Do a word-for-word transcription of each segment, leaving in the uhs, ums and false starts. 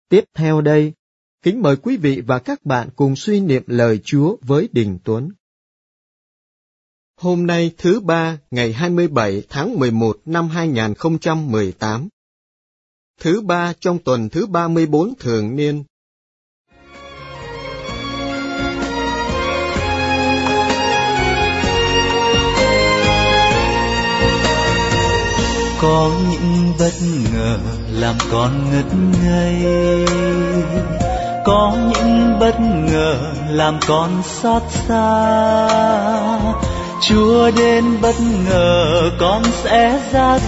Tiếp theo đây, kính mời quý vị và các bạn cùng suy niệm lời Chúa với Đình Tuấn. Hôm nay thứ ba, ngày hai mươi bảy tháng mười một năm hai nghìn không trăm mười tám. Thứ ba trong tuần thứ ba mươi bốn thường niên. Có những bất ngờ làm con ngất ngây, có những bất ngờ làm con xót xa. Chúa đến bất ngờ con sẽ ra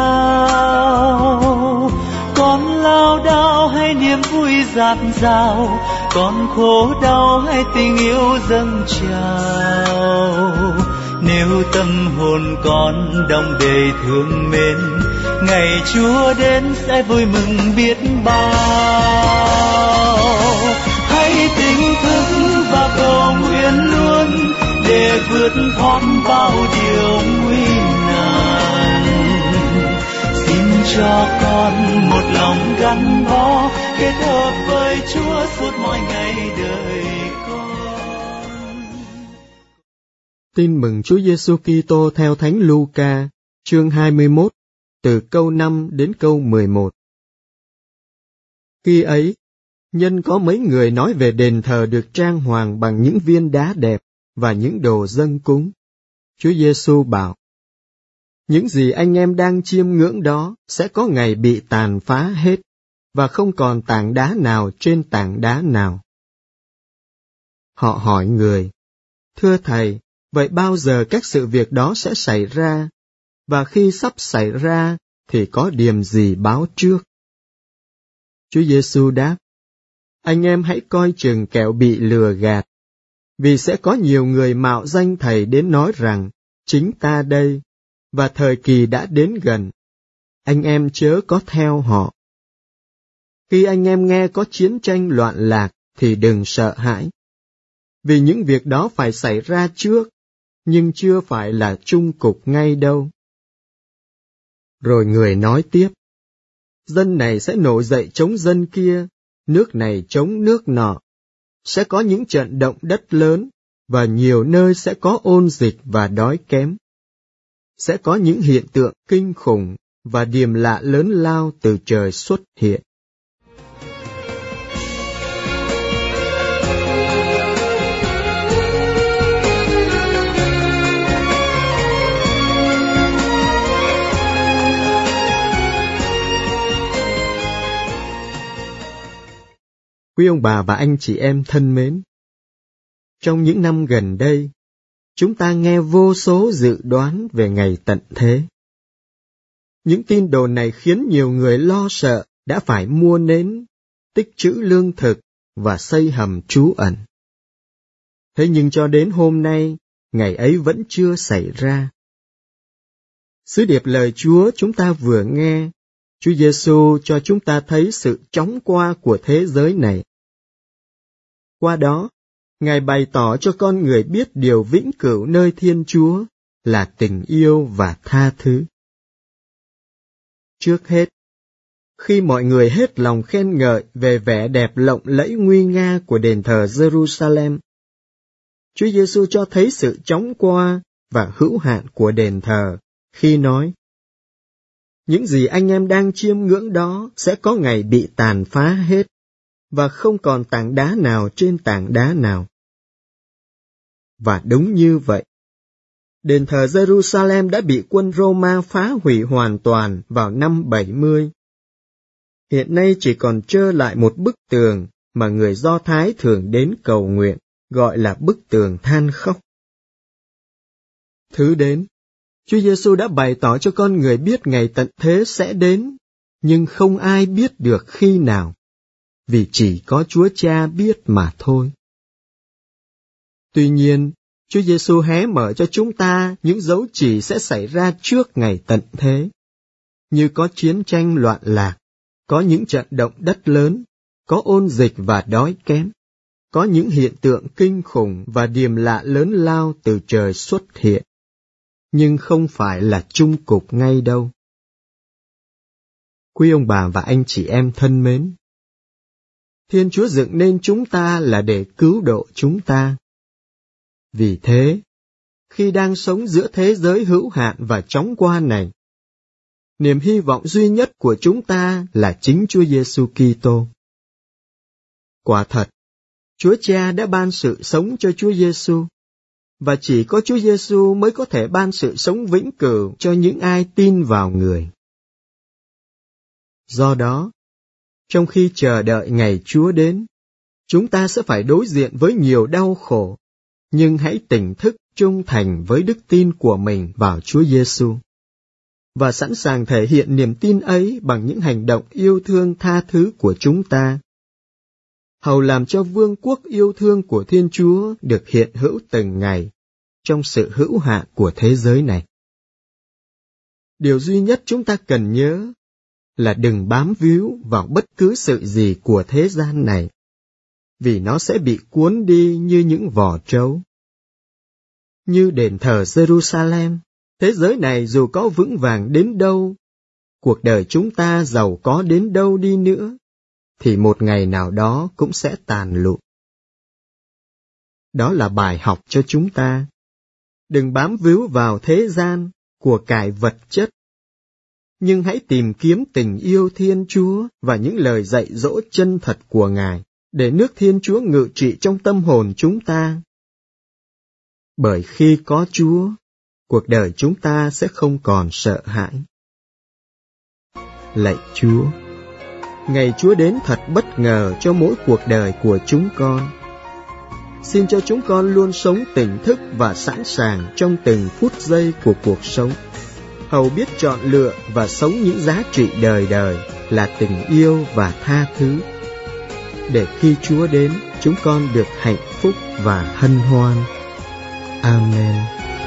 sao? Con lao đao hay niềm vui dạt dào, con khổ đau hay tình yêu dâng trào. Nếu tâm hồn con đong đầy thương mến, ngày Chúa đến sẽ vui mừng biết bao. Hãy tỉnh thức và cầu nguyện luôn để vượt thoát bao điều nguy nan. Xin cho con một lòng gắn bó, kết hợp với Chúa suốt mọi ngày đời con. Tin mừng Chúa Giêsu Kitô theo Thánh Luca, chương hai mươi mốt, từ câu năm đến câu mười một. Khi ấy, nhân có mấy người nói về đền thờ được trang hoàng bằng những viên đá đẹp và những đồ dâng cúng. Chúa Giêsu bảo: những gì anh em đang chiêm ngưỡng đó sẽ có ngày bị tàn phá hết, và không còn tảng đá nào trên tảng đá nào. Họ hỏi người: thưa Thầy, vậy bao giờ các sự việc đó sẽ xảy ra? Và khi sắp xảy ra, thì có điềm gì báo trước? Chúa Giêsu đáp: anh em hãy coi chừng kẻo bị lừa gạt. Vì sẽ có nhiều người mạo danh Thầy đến nói rằng, chính ta đây, và thời kỳ đã đến gần. Anh em chớ có theo họ. Khi anh em nghe có chiến tranh loạn lạc, thì đừng sợ hãi. Vì những việc đó phải xảy ra trước, nhưng chưa phải là chung cục ngay đâu. Rồi người nói tiếp: dân này sẽ nổi dậy chống dân kia, nước này chống nước nọ. Sẽ có những trận động đất lớn, và nhiều nơi sẽ có ôn dịch và đói kém. Sẽ có những hiện tượng kinh khủng và điềm lạ lớn lao từ trời xuất hiện. Quý ông bà và anh chị em thân mến, trong những năm gần đây, chúng ta nghe vô số dự đoán về ngày tận thế. Những tin đồn này khiến nhiều người lo sợ đã phải mua nến, tích trữ lương thực và xây hầm trú ẩn. Thế nhưng cho đến hôm nay, ngày ấy vẫn chưa xảy ra. Sứ điệp lời Chúa chúng ta vừa nghe, Chúa Giêsu cho chúng ta thấy sự chóng qua của thế giới này. Qua đó, Ngài bày tỏ cho con người biết điều vĩnh cửu nơi Thiên Chúa là tình yêu và tha thứ. Trước hết, khi mọi người hết lòng khen ngợi về vẻ đẹp lộng lẫy nguy nga của đền thờ Jerusalem, Chúa Giêsu cho thấy sự chóng qua và hữu hạn của đền thờ khi nói: những gì anh em đang chiêm ngưỡng đó sẽ có ngày bị tàn phá hết, và không còn tảng đá nào trên tảng đá nào. Và đúng như vậy, đền thờ Jerusalem đã bị quân Roma phá hủy hoàn toàn vào năm bảy mươi. Hiện nay chỉ còn trơ lại một bức tường mà người Do Thái thường đến cầu nguyện, gọi là bức tường than khóc. Thứ đến, Chúa Giêsu đã bày tỏ cho con người biết ngày tận thế sẽ đến, nhưng không ai biết được khi nào, vì chỉ có Chúa Cha biết mà thôi. Tuy nhiên, Chúa Giêsu hé mở cho chúng ta những dấu chỉ sẽ xảy ra trước ngày tận thế, như có chiến tranh loạn lạc, có những trận động đất lớn, có ôn dịch và đói kém, có những hiện tượng kinh khủng và điềm lạ lớn lao từ trời xuất hiện, nhưng không phải là chung cục ngay đâu. Quý ông bà và anh chị em thân mến, Thiên Chúa dựng nên chúng ta là để cứu độ chúng ta. Vì thế, khi đang sống giữa thế giới hữu hạn và chóng qua này, niềm hy vọng duy nhất của chúng ta là chính Chúa Giêsu Kitô. Quả thật, Chúa Cha đã ban sự sống cho Chúa Giêsu, và chỉ có Chúa Giêsu mới có thể ban sự sống vĩnh cửu cho những ai tin vào Người. Do đó, trong khi chờ đợi ngày Chúa đến, chúng ta sẽ phải đối diện với nhiều đau khổ, nhưng hãy tỉnh thức trung thành với đức tin của mình vào Chúa Giêsu và sẵn sàng thể hiện niềm tin ấy bằng những hành động yêu thương tha thứ của chúng ta, hầu làm cho vương quốc yêu thương của Thiên Chúa được hiện hữu từng ngày trong sự hữu hạn của thế giới này. Điều duy nhất chúng ta cần nhớ là đừng bám víu vào bất cứ sự gì của thế gian này, vì nó sẽ bị cuốn đi như những vỏ trấu. Như đền thờ Jerusalem, thế giới này dù có vững vàng đến đâu, cuộc đời chúng ta giàu có đến đâu đi nữa, thì một ngày nào đó cũng sẽ tàn lụi. Đó là bài học cho chúng ta. Đừng bám víu vào thế gian, của cải vật chất, nhưng hãy tìm kiếm tình yêu Thiên Chúa và những lời dạy dỗ chân thật của Ngài, để nước Thiên Chúa ngự trị trong tâm hồn chúng ta. Bởi khi có Chúa, cuộc đời chúng ta sẽ không còn sợ hãi. Lạy Chúa, ngày Chúa đến thật bất ngờ cho mỗi cuộc đời của chúng con. Xin cho chúng con luôn sống tỉnh thức và sẵn sàng trong từng phút giây của cuộc sống, hầu biết chọn lựa và sống những giá trị đời đời là tình yêu và tha thứ, để khi Chúa đến, chúng con được hạnh phúc và hân hoan. Amen.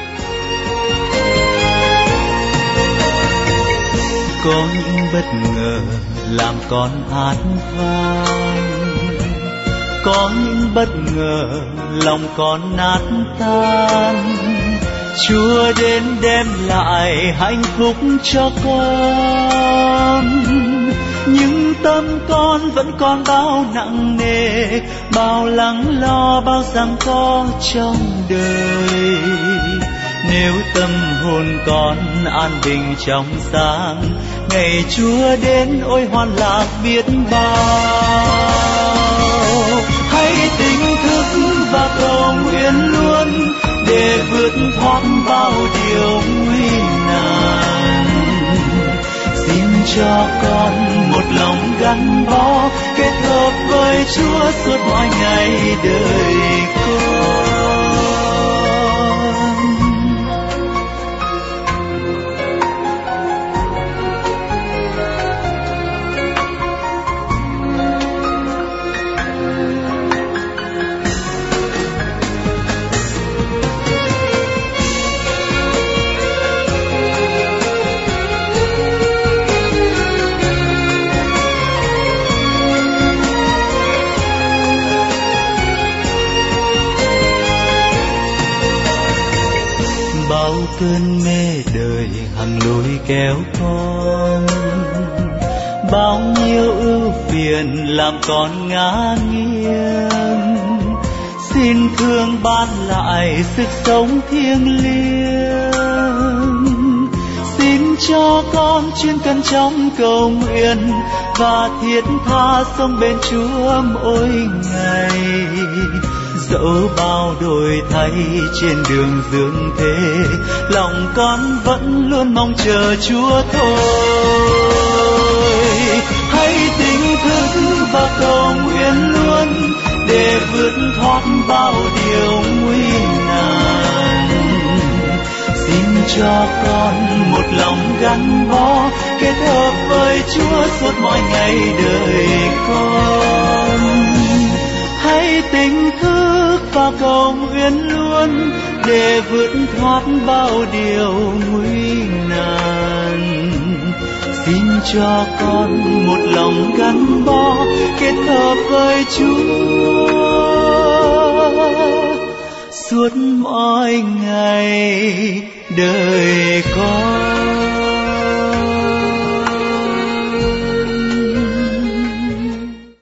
Có những bất ngờ làm con hát vang, có những bất ngờ lòng con nát tan. Chúa đến đem lại hạnh phúc cho con, nhưng tâm con vẫn còn bao nặng nề, bao lắng lo, bao giằng co trong đời. Nếu tâm hồn con an bình trong sáng, ngày Chúa đến ôi hoan lạc biết bao. Hãy tỉnh thức và cầu nguyện luôn, để vượt thoát bao điều nguy nan. Xin cho con một lòng gắn bó, kết hợp với Chúa suốt mọi ngày đời con. Cơn mê đời hằng lối kéo con, bao nhiêu ưu phiền làm con ngã nghiêng. Xin thương ban lại sức sống thiêng liêng, xin cho con chuyên cẩn trong cầu nguyện và thiết tha sống bên Chúa mỗi ngày. Dẫu bao đổi thay trên đường dương thế, lòng con vẫn luôn mong chờ Chúa thôi. Hãy tỉnh thức và cầu nguyện luôn, để vượt thoát bao điều nguy nan. Xin cho con một lòng gắn bó, kết hợp với Chúa suốt mọi ngày đời con. Hãy tỉnh thức và cầu nguyện luôn, để vượt thoát bao điều nguy nan. Xin cho con một lòng gắn bó, kết hợp với Chúa suốt mọi ngày đời con.